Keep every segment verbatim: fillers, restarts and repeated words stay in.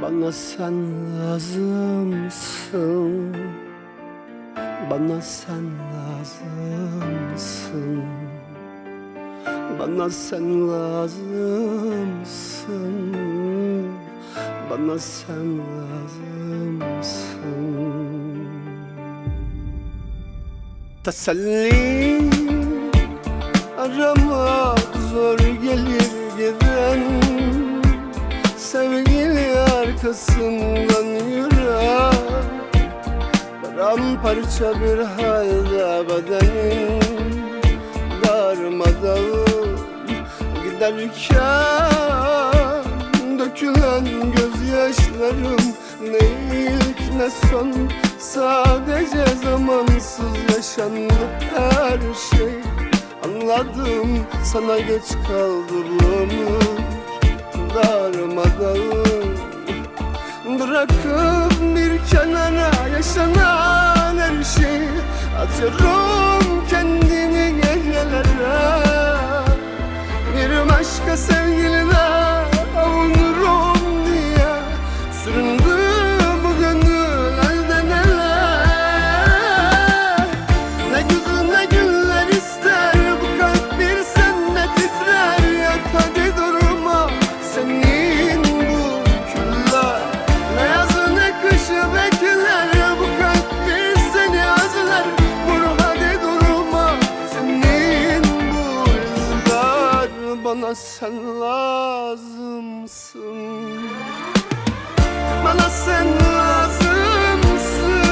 Bana sen lazımsın, bana sen lazımsın, bana sen lazımsın, bana sen lazımsın. Teselli aramak zor gelir giden, sevgili arkasından yürek, paramparça bir halde bedenin, darmadağın giderken dökülen gözyaşlarım ne ilk ne son, sadece zamansız yaşandı her şey. Anladım, sana geç kaldığımı, darmadağın bırakıp bir kenara yaşanan her şeyi, atıyorum kendimi gecelere. Bir başka sevgilide avunurum diye süründü bu gönül elden ele. Ne güzel ne güller ister bu kalp, bir sende titrer. Yak hadi durma senin bu küller, ne yazı ne kışı bekler. Bu kalp bir seni özler, vur hadi durma senin bu rüzgar. Bana sen lazımsın, bana sen lazımsın,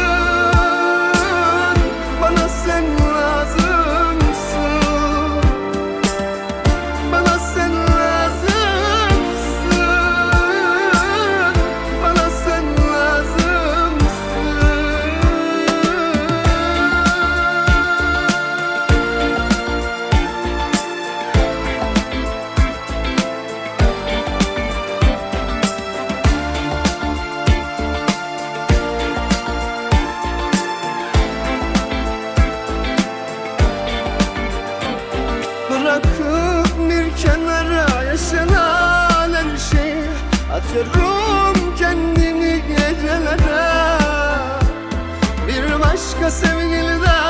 bana sen lazımsın, bana sen lazımsın, bana sen lazımsın. Bırakıp bir kenara yaşanan her şeyi, atıyorum kendimi gecelere. Bir başka sevgilide